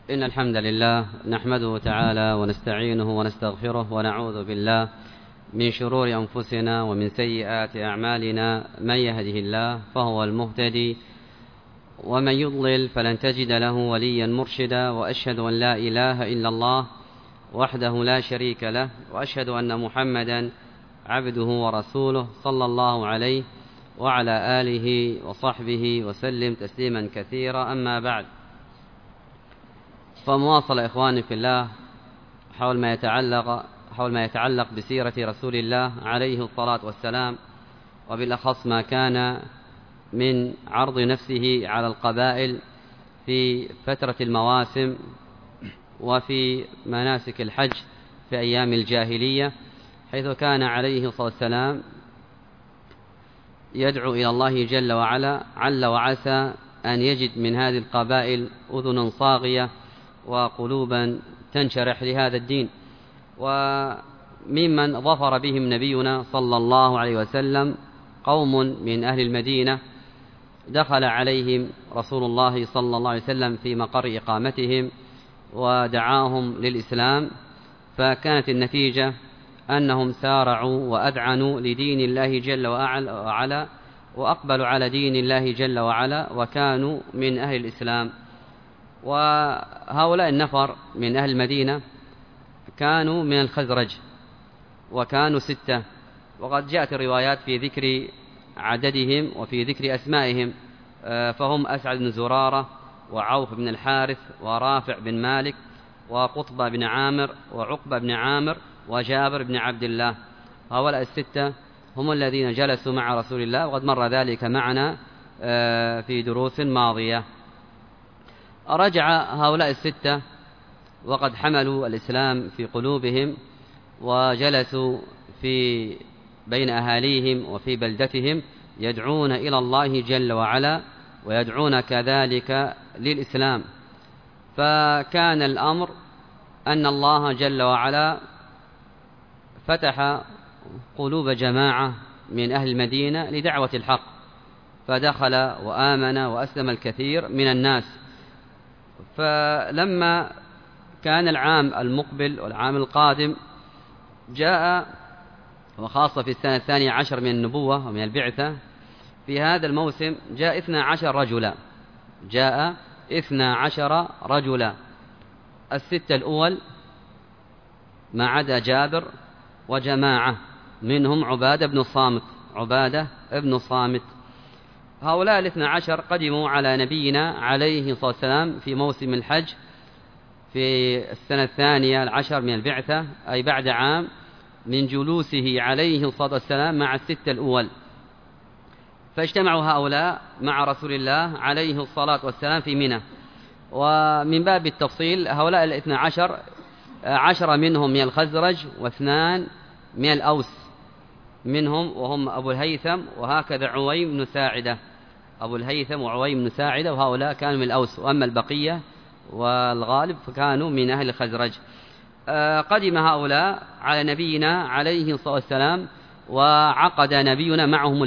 إن الحمد لله نحمده تعالى ونستعينه ونستغفره ونعوذ بالله من شرور أنفسنا ومن سيئات أعمالنا. من يهده الله فهو المهتدي ومن يضلل فلن تجد له وليا مرشدا. وأشهد أن لا إله إلا الله وحده لا شريك له، وأشهد أن محمدا عبده ورسوله صلى الله عليه وعلى آله وصحبه وسلم تسليما كثيرا. أما بعد، فمواصلة إخواني في الله حول ما يتعلق بسيرة رسول الله عليه الصلاة والسلام، وبالأخص ما كان من عرض نفسه على القبائل في فترة المواسم وفي مناسك الحج في أيام الجاهلية، حيث كان عليه الصلاة والسلام يدعو إلى الله جل وعلا عل وعسى أن يجد من هذه القبائل أذنا صاغية وقلوبا تنشرح لهذا الدين. وممن ظفر بهم نبينا صلى الله عليه وسلم قوم من أهل المدينة دخل عليهم رسول الله صلى الله عليه وسلم في مقر إقامتهم ودعاهم للإسلام، فكانت النتيجة أنهم سارعوا وأذعنوا لدين الله جل وعلا وأقبلوا على دين الله جل وعلا وكانوا من أهل الإسلام. وهؤلاء النفر من أهل المدينة كانوا من الخزرج وكانوا 6، وقد جاءت الروايات في ذكر عددهم وفي ذكر أسمائهم، فهم أسعد بن زرارة وعوف بن الحارث ورافع بن مالك وقطبة بن عامر وعقبة بن عامر وجابر بن عبد الله. هؤلاء 6 هم الذين جلسوا مع رسول الله، وقد مر ذلك معنا في دروس ماضية. رجع هؤلاء 6 وقد حملوا الإسلام في قلوبهم وجلسوا في بين أهاليهم وفي بلدتهم يدعون إلى الله جل وعلا ويدعون كذلك للإسلام. فكان الأمر أن الله جل وعلا فتح قلوب جماعة من أهل المدينة لدعوة الحق، فدخل وآمن وأسلم الكثير من الناس. فلما كان العام المقبل والعام القادم جاء، وخاصة في السنة 12 من النبوة ومن البعثة، في هذا الموسم جاء 12 رجلا. 6 الأول ما عدا جابر وجماعة منهم عبادة بن الصامت. هؤلاء 12 قدموا على نبينا عليه الصلاة والسلام في موسم الحج في السنة 12 من البعثة، أي بعد عام من جلوسه عليه الصلاة والسلام مع 6 الأول. فاجتمعوا هؤلاء مع رسول الله عليه الصلاة والسلام في منى. ومن باب التفصيل، هؤلاء 12 10 منهم من الخزرج و2 من الأوس منهم، وهم أبو الهيثم وهكذا عويم بن ساعدة، وهؤلاء كانوا من الأوس، وأما البقية والغالب فكانوا من أهل الخزرج. قدم هؤلاء على نبينا عليه الصلاة والسلام، وعقد نبينا معهم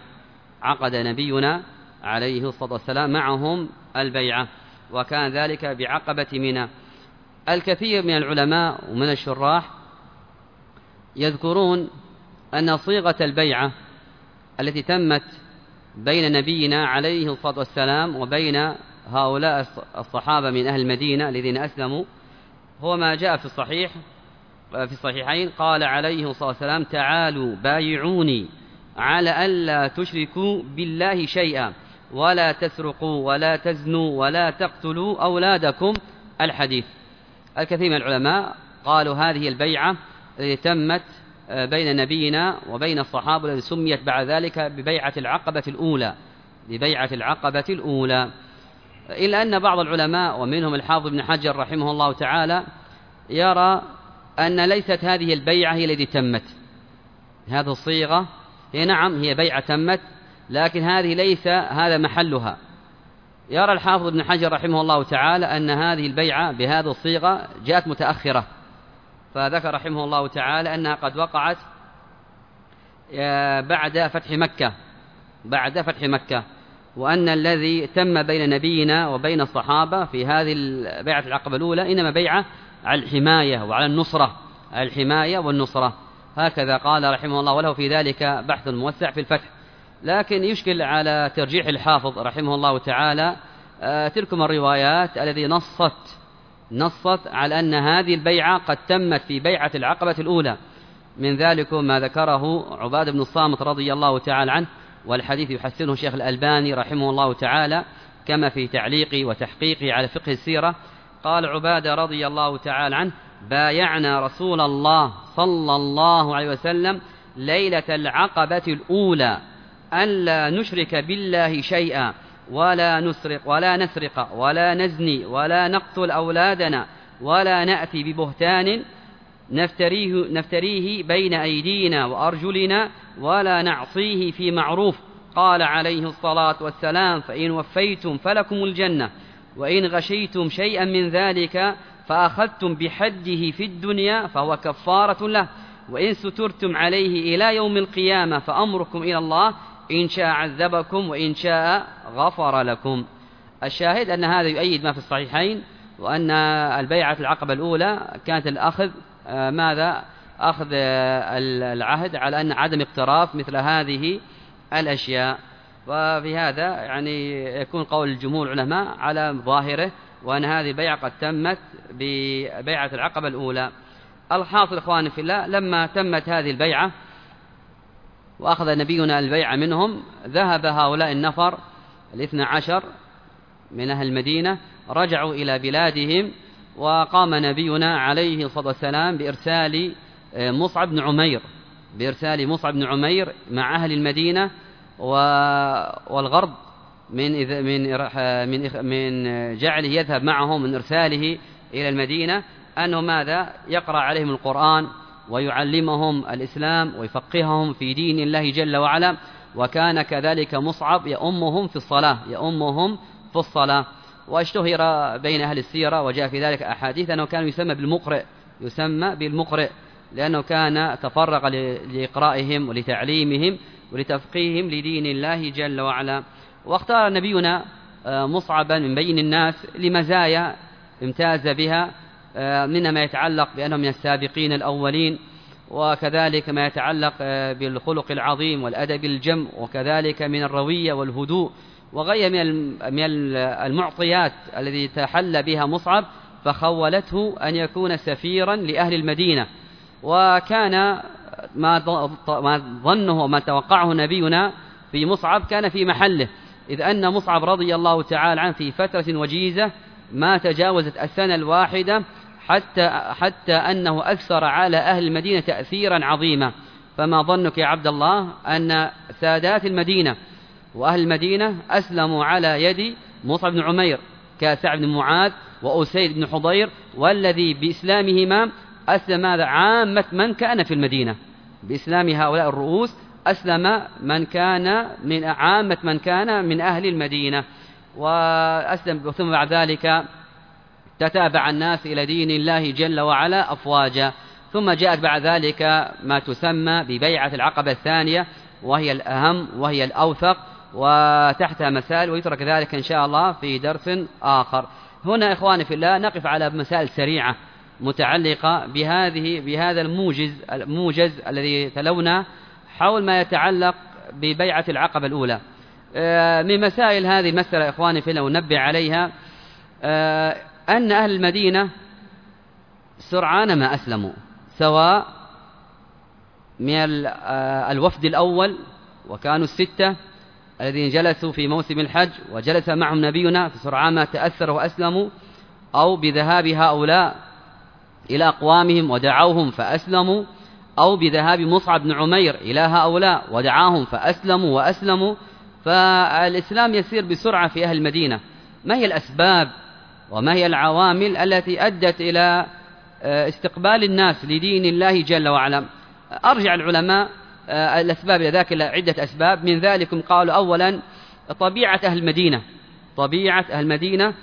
البيعة، وكان ذلك بعقبة منى. الكثير من العلماء ومن الشراح يذكرون أن صيغة البيعة التي تمت بين نبينا عليه الصلاة والسلام وبين هؤلاء الصحابة من أهل المدينة الذين أسلموا هو ما جاء في الصحيحين. قال عليه الصلاة والسلام: تعالوا بايعوني على ألا تشركوا بالله شيئا ولا تسرقوا ولا تزنوا ولا تقتلوا أولادكم. الحديث. الكثير من العلماء قالوا هذه البيعة التي تمت بين نبينا وبين الصحابة التي سميت بعد ذلك ببيعة العقبة الأولى. إلا أن بعض العلماء ومنهم الحافظ ابن حجر رحمه الله تعالى يرى أن ليست هذه البيعة هي التي تمت. هذه الصيغة هي بيعة تمت، لكن هذه ليس هذا محلها. يرى الحافظ ابن حجر رحمه الله تعالى أن هذه البيعة بهذه الصيغة جاءت متأخرة، فذكر رحمه الله تعالى أنها قد وقعت بعد فتح مكة، وأن الذي تم بين نبينا وبين الصحابة في هذه بيعة العقبة الأولى إنما بيعة على الحماية وعلى النصرة، الحماية والنصرة، هكذا قال رحمه الله، وله في ذلك بحث موسع في الفتح. لكن يشكل على ترجيح الحافظ رحمه الله تعالى تلكم الروايات التي نصت على أن هذه البيعة قد تمت في بيعة العقبة الأولى، من ذلك ما ذكره عبادة بن الصامت رضي الله تعالى عنه، والحديث يحسنه شيخ الألباني رحمه الله تعالى كما في تعليقي وتحقيقي على فقه السيرة. قال عبادة رضي الله تعالى عنه: بايعنا رسول الله صلى الله عليه وسلم ليلة العقبة الأولى ألا نشرك بالله شيئا ولا نسرق ولا نزني ولا نقتل أولادنا ولا نأتي ببهتان نفتريه بين أيدينا وأرجلنا ولا نعصيه في معروف. قال عليه الصلاة والسلام: فإن وفيتم فلكم الجنة، وإن غشيتم شيئا من ذلك فأخذتم بحده في الدنيا فهو كفارة له، وإن سترتم عليه إلى يوم القيامة فأمركم إلى الله، إن شاء عذبكم وإن شاء غفر لكم. الشاهد أن هذا يؤيد ما في الصحيحين، وأن البيعة العقبة الأولى كانت الأخذ أخذ العهد على أن عدم اقتراف مثل هذه الأشياء. وفي هذا يعني يكون قول الجمهور العلماء على ظاهره، وأن هذه البيعة قد تمت ببيعة العقبة الأولى. الحاصل إخواني في الله، لما تمت هذه البيعة وأخذ نبينا البيعة منهم، ذهب هؤلاء النفر 12 من أهل المدينة، رجعوا إلى بلادهم، وقام نبينا عليه الصلاة والسلام بإرسال مصعب بن عمير مع أهل المدينة والغرض من جعله يذهب معهم، من إرساله إلى المدينة، أنه ماذا؟ يقرأ عليهم القرآن ويعلمهم الإسلام ويفقههم في دين الله جل وعلا. وكان كذلك مصعب يؤمهم في الصلاة. واشتهر بين أهل السيرة وجاء في ذلك أحاديث أنه كان يسمى بالمقرئ لأنه كان تفرغ لإقرائهم ولتعليمهم ولتفقيهم لدين الله جل وعلا. واختار نبينا مصعبا من بين الناس لمزايا امتاز بها، من ما يتعلق بأنه من السابقين الأولين، وكذلك ما يتعلق بالخلق العظيم والأدب الجم، وكذلك من الروية والهدوء وغير من المعطيات الذي تحلى بها مصعب، فخولته أن يكون سفيرا لأهل المدينة. وكان ما ظنه وما توقعه نبينا في مصعب كان في محله، إذ أن مصعب رضي الله تعالى عنه في فترة وجيزة ما تجاوزت السنة الواحدة حتى أنه أكثر على أهل المدينة تأثيرا عظيما. فما ظنك يا عبد الله أن سادات المدينة وأهل المدينة أسلموا على يد مصعب بن عمير كسعد بن معاذ وأسيد بن حضير، والذي بإسلامهما أسلم عامة من كان في المدينة. بإسلام هؤلاء الرؤوس أسلم عامة من كان من أهل المدينة، وأسلم. ثم بعد ذلك تتابع الناس إلى دين الله جل وعلا أفواجا. ثم جاءت بعد ذلك ما تسمى ببيعة العقبة الثانية، وهي الأهم وهي الأوثق، وتحتها مسائل، ويترك ذلك إن شاء الله في درس آخر. هنا إخواني في الله نقف على مسائل سريعة متعلقة بهذا الموجز الذي تلونا حول ما يتعلق ببيعة العقبة الأولى. من مسائل هذه المسألة إخواني في الله وننبه عليها، أن أهل المدينة سرعان ما أسلموا، سواء من الوفد الأول وكانوا 6 الذين جلسوا في موسم الحج وجلس معهم نبينا فسرعان ما تأثروا وأسلموا، أو بذهاب هؤلاء إلى أقوامهم ودعوهم فأسلموا، أو بذهاب مصعب بن عمير إلى هؤلاء ودعاهم فأسلموا. فالإسلام يسير بسرعة في أهل المدينة. ما هي الأسباب وما هي العوامل التي أدت إلى استقبال الناس لدين الله جل وعلا؟ أرجع العلماء الأسباب إلى ذاك عدة أسباب. من ذلكم قالوا أولا طبيعة أهل المدينة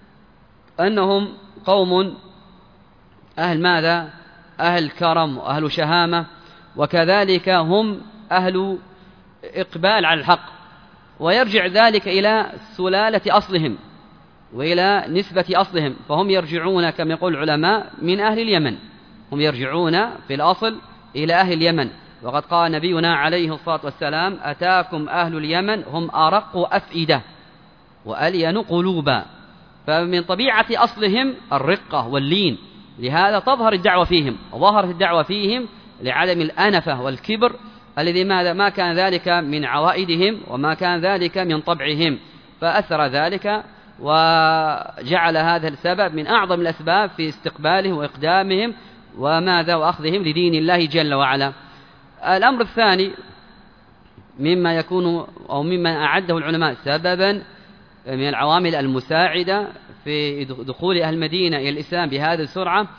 أنهم قوم أهل ماذا؟ أهل كرم وأهل شهامة، وكذلك هم أهل إقبال على الحق، ويرجع ذلك إلى سلالة أصلهم وإلى نسبة أصلهم، فهم يرجعون كما يقول العلماء من أهل اليمن، هم يرجعون في الأصل إلى أهل اليمن. وقد قال نبينا عليه الصلاة والسلام: أتاكم أهل اليمن هم أرق أفئدة وألين قلوبا. فمن طبيعة أصلهم الرقة واللين، لهذا تظهر الدعوة فيهم، وظهرت الدعوة فيهم لعدم الأنفة والكبر الذي ما كان ذلك من عوائدهم وما كان ذلك من طبعهم، فأثر ذلك وجعل هذا السبب من أعظم الأسباب في استقبالهم وإقدامهم وأخذهم لدين الله جل وعلا. الأمر الثاني مما يكون أو مما أعده العلماء سببا من العوامل المساعدة في دخول أهل المدينة إلى الإسلام بهذه السرعة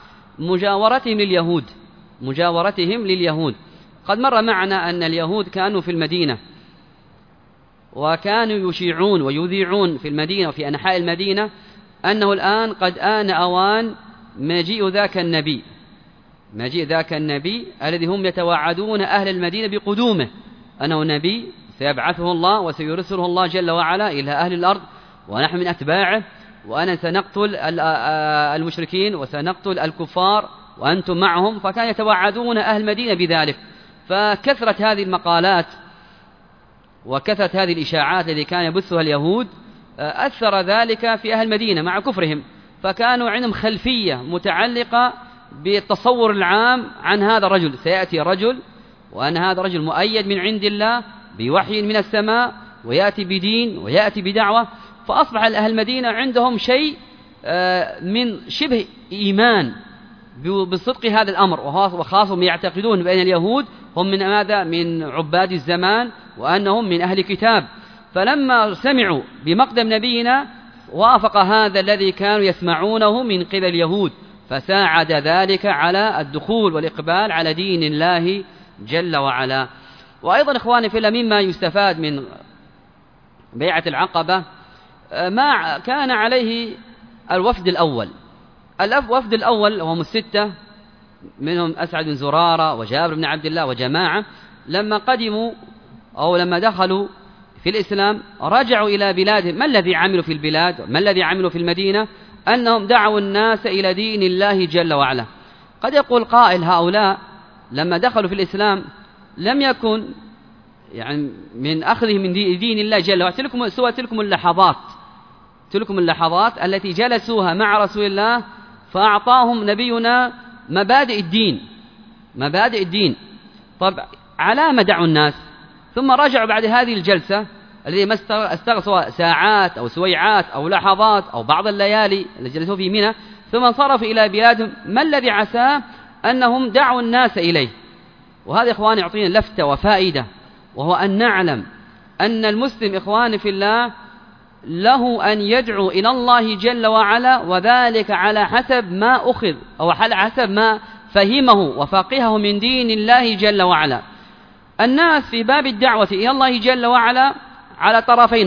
مجاورتهم لليهود. قد مر معنا أن اليهود كانوا في المدينة، وكانوا يشيعون ويذيعون في المدينة وفي أنحاء المدينة أنه الآن قد آن أوان مجيء ذاك النبي الذي هم يتوعدون أهل المدينة بقدومه، أنه نبي سيبعثه الله وسيرسله الله جل وعلا إلى أهل الأرض، ونحن من أتباعه، وأنا سنقتل المشركين وسنقتل الكفار وأنتم معهم. فكان يتوعدون أهل المدينة بذلك، فكثرت هذه المقالات وكثرت هذه الإشاعات التي كان يبثها اليهود، أثر ذلك في أهل المدينة مع كفرهم، فكانوا عندهم خلفية متعلقة بالتصور العام عن هذا الرجل، سيأتي رجل وأن هذا الرجل مؤيد من عند الله بوحي من السماء، ويأتي بدين ويأتي بدعوة. فأصبح أهل المدينة عندهم شيء من شبه إيمان بصدق هذا الأمر، وخاصهم يعتقدون بأن اليهود هم من ماذا؟ من عباد الزمان، وأنهم من أهل كتاب. فلما سمعوا بمقدم نبينا وافق هذا الذي كانوا يسمعونه من قبل اليهود، فساعد ذلك على الدخول والإقبال على دين الله جل وعلا. وأيضا إخواني في الله مما يستفاد من بيعة العقبة ما كان عليه الوفد الأول. الوفد الأول وهم الستة، منهم أسعد بن زرارة وجابر بن عبد الله وجماعة، لما قدموا أو لما دخلوا في الإسلام رجعوا إلى بلادهم. ما الذي عملوا في البلاد؟ ما الذي عملوا في المدينة؟ أنهم دعوا الناس إلى دين الله جل وعلا. قد يقول قائل: هؤلاء لما دخلوا في الإسلام لم يكن يعني من أخذهم من دين الله جل وعلا سوى تلكم اللحظات التي جلسوها مع رسول الله، فأعطاهم نبينا مبادئ الدين. طب على ما دعوا الناس؟ ثم رجعوا بعد هذه الجلسة الذي ما استغرقوا ساعات أو سويعات أو لحظات أو بعض الليالي التي جلسوا في منى، ثم انصرفوا إلى بلادهم. ما الذي عسى؟ أنهم دعوا الناس إليه. وهذا إخواني يعطينا لفتة وفائدة، وهو أن نعلم أن المسلم إخواني في الله له أن يدعو إلى الله جل وعلا، وذلك على حسب ما أخذ أو على حسب ما فهمه وفقهه من دين الله جل وعلا. الناس في باب الدعوة إلى الله جل وعلا على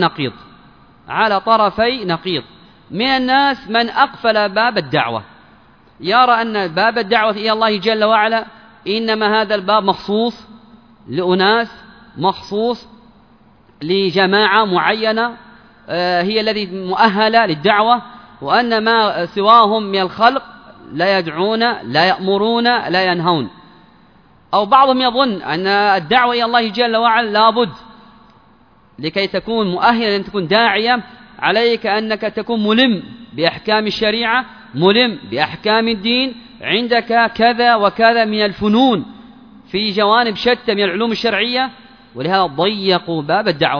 طرفي نقيض. من الناس من أقفل باب الدعوة، يرى أن باب الدعوة إلى الله جل وعلا إنما هذا الباب مخصوص لأناس، مخصوص لجماعة معينة هي الذي مؤهلة للدعوة، وأن ما سواهم من الخلق لا يدعون لا يأمرون لا ينهون. أو بعضهم يظن أن الدعوة إلى الله جل وعلا لابد لكي تكون مؤهلا أن تكون داعية عليك أنك تكون ملم بأحكام الشريعة، ملم بأحكام الدين، عندك كذا وكذا من الفنون في جوانب شتى من العلوم الشرعية. ولهذا ضيقوا باب الدعوة.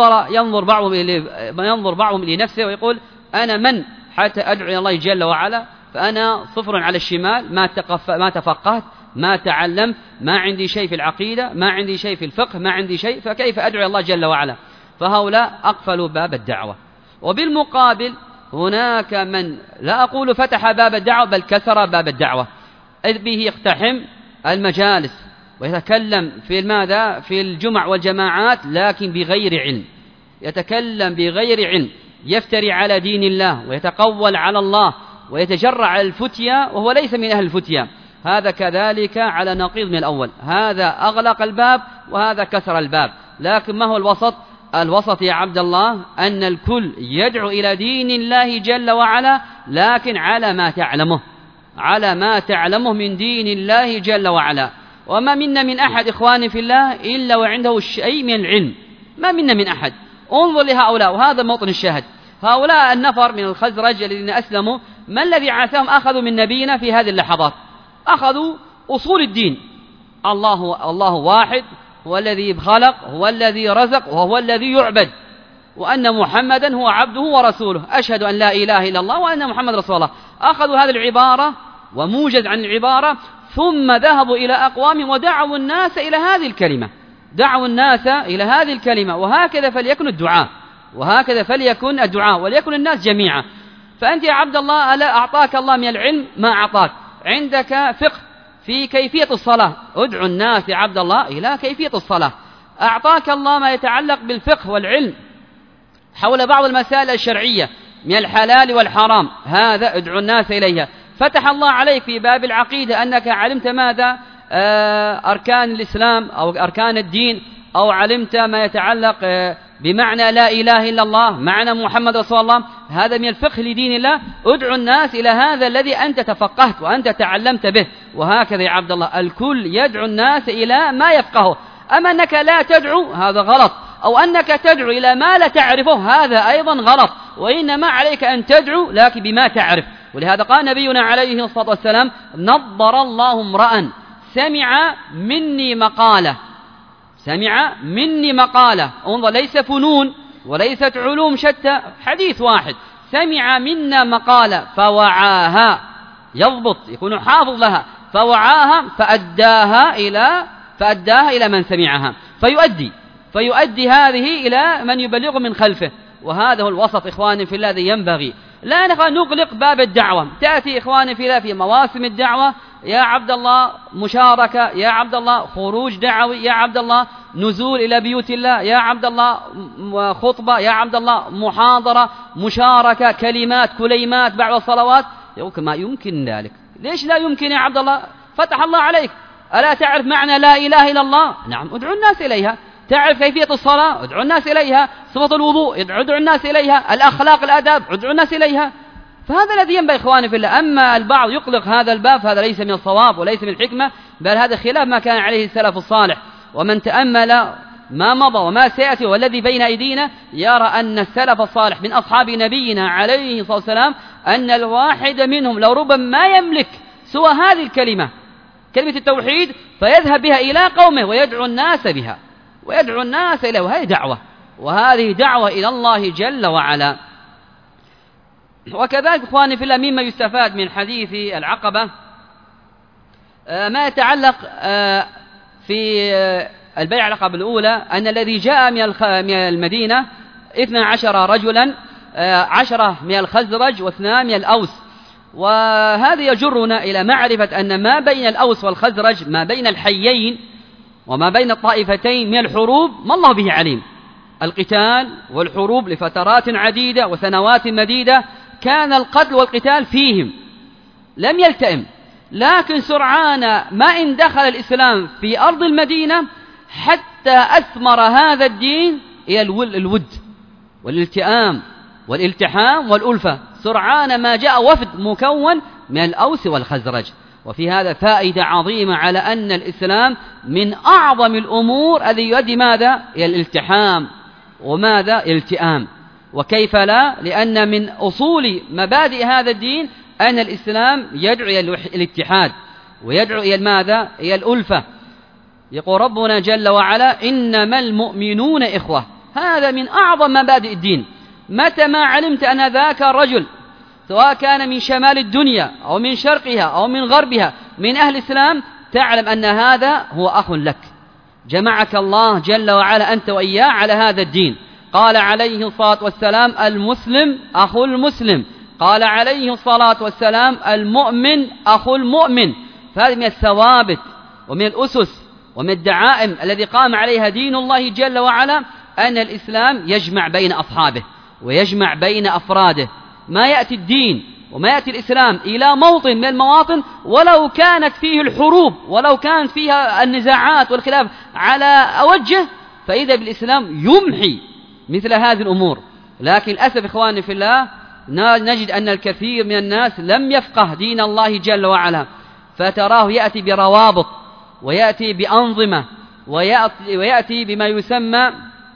فينظر بعضهم لنفسه ويقول: أنا من حتى أدعو إلى الله جل وعلا؟ فأنا صفر على الشمال، ما تفقهت، ما تعلمت، ما عندي شيء في العقيدة، ما عندي شيء في الفقه، ما عندي شيء، فكيف أدعو إلى الله جل وعلا؟ فهؤلاء أقفلوا باب الدعوة. وبالمقابل هناك من لا أقول فتح باب الدعوة، بل كسر باب الدعوة، إذ به يقتحم المجالس ويتكلم في ماذا؟ في الجمع والجماعات، لكن بغير علم، يتكلم بغير علم، يفتري على دين الله ويتقول على الله ويتجرع على الفتية وهو ليس من أهل الفتية. هذا كذلك على نقيض من الأول، هذا أغلق الباب وهذا كسر الباب. لكن ما هو الوسط؟ الوسط يا عبد الله أن الكل يدعو إلى دين الله جل وعلا، لكن على ما تعلمه من دين الله جل وعلا. وما منا من أحد إخواني في الله إلا وعنده شيء من العلم، ما منا من أحد. انظر لهؤلاء، وهذا موطن الشاهد. هؤلاء النفر من الخزرج الذين أسلموا، ما الذي عاثهم؟ أخذوا من نبينا في هذه اللحظات، أخذوا أصول الدين. الله واحد، هو الذي خلق، هو الذي رزق، وهو الذي يعبد، وأن محمدا هو عبده ورسوله، أشهد أن لا إله إلا الله وأن محمد رسول الله. أخذوا هذه العبارة وموجز عن العبارة، ثم ذهبوا إلى أقوام ودعوا الناس إلى هذه الكلمة. وهكذا فليكن الدعاء، وليكن الناس جميعا. فأنت يا عبد الله، ألا أعطاك الله من العلم ما أعطاك؟ عندك فقه في كيفية الصلاة، ادعو الناس يا عبد الله إلى كيفية الصلاة. أعطاك الله ما يتعلق بالفقه والعلم حول بعض المسائل الشرعية من الحلال والحرام، هذا ادعو الناس إليها. فتح الله عليك في باب العقيدة أنك علمت ماذا؟ أركان الإسلام أو أركان الدين، أو علمت ما يتعلق بمعنى لا إله إلا الله، معنى محمد رسول الله، هذا من الفقه لدين الله. ادعو الناس إلى هذا الذي أنت تفقهت وأنت تعلمت به. وهكذا يا عبد الله الكل يدعو الناس إلى ما يفقهه. أما أنك لا تدعو هذا غلط، أو أنك تدعو إلى ما لا تعرفه هذا أيضا غلط. وإنما عليك أن تدعو لكن بما تعرف. ولهذا قال نبينا عليه الصلاة والسلام: نضر الله امرأ سمع مني مقالة. انظر، ليس فنون وليست علوم شتى، حديث واحد، سمع منا مقالة فوعاها، يضبط، يكون حافظ لها، فوعاها فأداها إلى من سمعها، فيؤدي هذه إلى من يبلغ من خلفه. وهذا هو الوسط إخواني في الله الذي ينبغي. لا نغلق باب الدعوة. تأتي إخواني في الله في مواسم الدعوة يا عبد الله مشاركة، يا عبد الله خروج دعوي، يا عبد الله نزول إلى بيوت الله، يا عبد الله خطبة، يا عبد الله محاضرة، مشاركة، كلمات، كليمات بعد الصلوات. يقول ما يمكن ذلك. ليش لا يمكن يا عبد الله؟ فتح الله عليك. ألا تعرف معنى لا إله إلا الله؟ نعم، ادعو الناس إليها. تعرف كيفية الصلاة؟ ادعو الناس إليها. صفة الوضوء؟ ادعو الناس إليها. الأخلاق الآداب؟ ادعو الناس إليها. فهذا الذي ينبغي إخواني في الله. أما البعض يقلق هذا الباب، فهذا ليس من الصواب وليس من الحكمة، بل هذا خلاف ما كان عليه السلف الصالح. ومن تأمل ما مضى وما سيأتي والذي بين أيدينا يرى أن السلف الصالح من أصحاب نبينا عليه الصلاة والسلام أن الواحد منهم لو ربما ما يملك سوى هذه الكلمة، كلمة التوحيد، فيذهب بها إلى قومه ويدعو الناس بها، ويدعو الناس إليه. وهذه دعوة إلى الله جل وعلا. وكذلك إخواني في الله مما يستفاد من حديث العقبة ما يتعلق في البيعة العقبة الأولى، أن الذي جاء من المدينة 12 رجلا، 10 من الخزرج و2 من الأوس. وهذا يجرنا إلى معرفة أن ما بين الأوس والخزرج، ما بين الحيين وما بين الطائفتين من الحروب، ما الله به عليم. القتال والحروب لفترات عديدة وسنوات مديدة كان القتل والقتال فيهم لم يلتئم، لكن سرعان ما إن دخل الإسلام في أرض المدينة حتى أثمر هذا الدين إلى الود والالتئام والالتحام والألفة. سرعان ما جاء وفد مكون من الأوس والخزرج. وفي هذا فائدة عظيمة على أن الإسلام من أعظم الأمور الذي يؤدي ماذا؟ إلى الالتحام، وماذا؟ الالتئام. وكيف لا؟ لأن من أصول مبادئ هذا الدين أن الإسلام يدعو إلى الاتحاد، ويدعو إلى ماذا؟ إلى الألفة. يقول ربنا جل وعلا: إنما المؤمنون إخوة. هذا من أعظم مبادئ الدين. متى ما علمت أن ذاك الرجل سواء كان من شمال الدنيا أو من شرقها أو من غربها من أهل الإسلام، تعلم أن هذا هو أخ لك، جمعك الله جل وعلا أنت وإياه على هذا الدين. قال عليه الصلاة والسلام: المسلم أخو المسلم. قال عليه الصلاة والسلام: المؤمن أخو المؤمن. فهذه من الثوابت ومن الأسس ومن الدعائم الذي قام عليها دين الله جل وعلا، أن الإسلام يجمع بين أصحابه ويجمع بين أفراده. ما يأتي الدين وما يأتي الإسلام إلى موطن من المواطن ولو كانت فيه الحروب، ولو كانت فيها النزاعات والخلاف على أوجه، فإذا بالإسلام يمحي مثل هذه الأمور. لكن للأسف إخواني في الله نجد أن الكثير من الناس لم يفقه دين الله جل وعلا، فتراه يأتي بروابط ويأتي بأنظمة ويأتي بما يسمى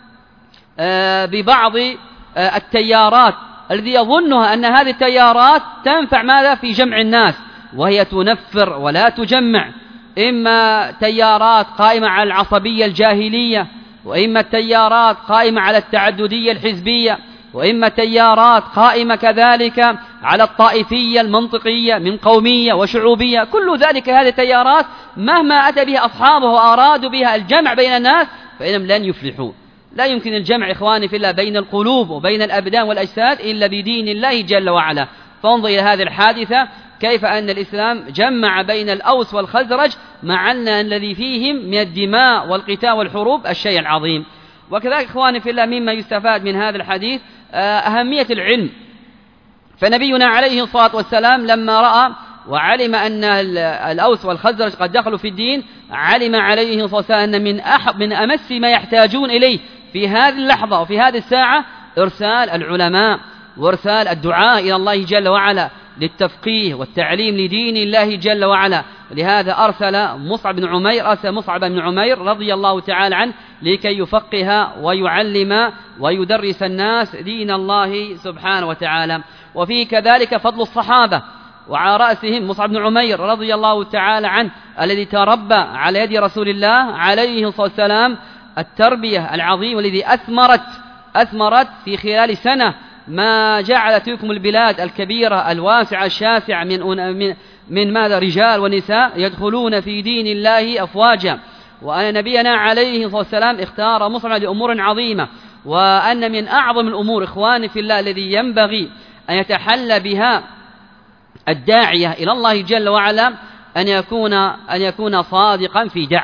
ببعض التيارات الذي يظنها أن هذه التيارات تنفع ماذا في جمع الناس، وهي تنفر ولا تجمع. إما تيارات قائمة على العصبية الجاهلية، وإما التيارات قائمة على التعددية الحزبية، وإما تيارات قائمة كذلك على الطائفية المنطقية من قومية وشعوبية. كل ذلك هذه التيارات مهما أتى بها أصحابه وأرادوا بها الجمع بين الناس فإنهم لن يفلحوا. لا يمكن الجمع إخواني في الله بين القلوب وبين الأبدان والأجساد إلا بدين الله جل وعلا. فانظر إلى هذه الحادثة كيف أن الإسلام جمع بين الأوس والخزرج مع أن الذي فيهم من الدماء والقتال والحروب الشيء العظيم. وكذلك إخواني في الله مما يستفاد من هذا الحديث أهمية العلم. فنبينا عليه الصلاة والسلام لما رأى وعلم أن الأوس والخزرج قد دخلوا في الدين، علم عليه الصلاة والسلام أن من أمس ما يحتاجون إليه في هذه اللحظة وفي هذه الساعة إرسال العلماء وإرسال الدعاء إلى الله جل وعلا للتفقيه والتعليم لدين الله جل وعلا. لهذا أرسل مصعب بن عمير رضي الله تعالى عنه لكي يفقه ويعلم ويدرس الناس دين الله سبحانه وتعالى. وفيه كذلك فضل الصحابة، وعلى رأسهم مصعب بن عمير رضي الله تعالى عنه الذي تربى على يد رسول الله عليه الصلاة والسلام التربية العظيمة والذي أثمرت في خلال سنة ما جعل تلكم البلاد الكبيرة الواسعة الشاسعة من ماذا رجال ونساء يدخلون في دين الله أفواجا. وأن نبينا عليه الصلاة والسلام اختار مصعب لأمور عظيمة، وأن من أعظم الأمور إخواني في الله الذي ينبغي أن يتحلى بها الداعية إلى الله جل وعلا أن يكون صادقا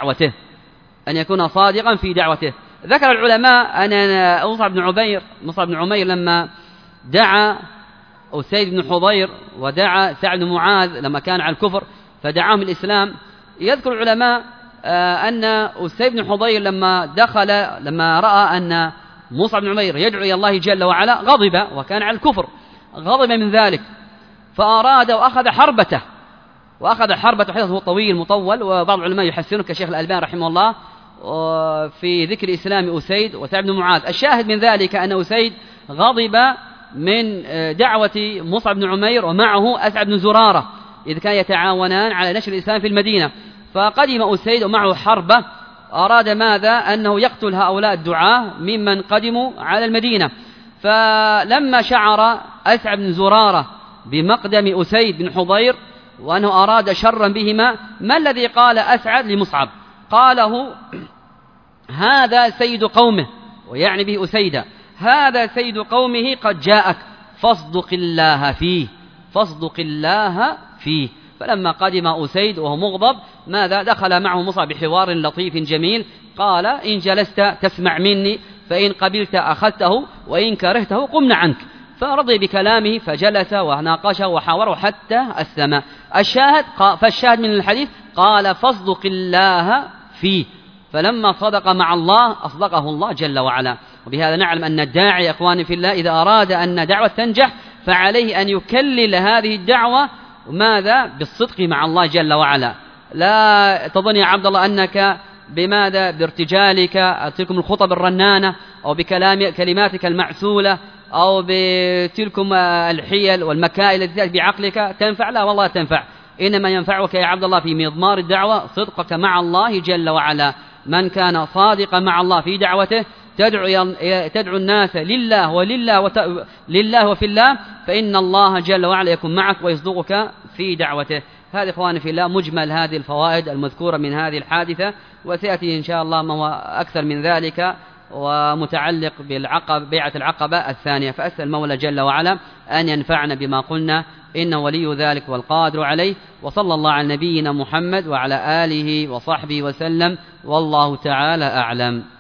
في دعوته. ذكر العلماء أن مصعب بن عمير لما دعا أسيد بن حضير ودعا سعد بن معاذ لما كان على الكفر فدعاهم الإسلام، يذكر العلماء أن أسيد بن حضير لما رأى أن مصعب بن عمير يدعو إلى الله جل وعلا غضب، وكان على الكفر، غضب من ذلك فأراد وأخذ حربته حدثه طويل مطول، وبعض العلماء يحسنه كشيخ الألباني رحمه الله في ذكر إسلام أسيد وسعد بن معاذ. الشاهد من ذلك أن أسيد غضب من دعوة مصعب بن عمير ومعه أسعد بن زرارة إذ كان يتعاونان على نشر الإسلام في المدينة. فقدم أسيد ومعه حربة أراد ماذا أنه يقتل هؤلاء الدعاة ممن قدموا على المدينة. فلما شعر أسعد بن زرارة بمقدم أسيد بن حضير وأنه أراد شرا بهما، ما الذي قال أسعد لمصعب؟ قاله هذا سيد قومه، ويعني به أسيدا، هذا سيد قومه قد جاءك فاصدق الله فيه. فلما قدم أسيد وهو مغضب ماذا دخل معه مصعب بحوار لطيف جميل، قال إن جلست تسمع مني فإن قبلت أخذته وإن كرهته قمنا عنك. فرضي بكلامه فجلس وناقشه وحاوره حتى أسلم. فالشاهد من الحديث قال فاصدق الله فيه، فلما صدق مع الله أصدقه الله جل وعلا. وبهذا نعلم أن الداعي أخواني في الله إذا أراد أن دعوة تنجح فعليه أن يكلل هذه الدعوة ماذا بالصدق مع الله جل وعلا. لا تظن يا عبد الله أنك بارتجالك تلكم الخطب الرنانة أو بكلماتك المعسولة أو بتلكم الحيل والمكائد التي تأتي بعقلك تنفع. لا والله تنفع. إنما ينفعك يا عبد الله في مضمار الدعوة صدقك مع الله جل وعلا. من كان صادقا مع الله في دعوته تدعو الناس لله وفي الله، فإن الله جل وعلا يكون معك ويصدقك في دعوته. هذه إخواني في الله مجمل هذه الفوائد المذكورة من هذه الحادثة، وسيأتي إن شاء الله ما هو أكثر من ذلك ومتعلق بيعة العقبة الثانية. فأسأل المولى جل وعلا أن ينفعنا بما قلنا، إنه ولي ذلك والقادر عليه. وصلى الله على نبينا محمد وعلى آله وصحبه وسلم، والله تعالى أعلم.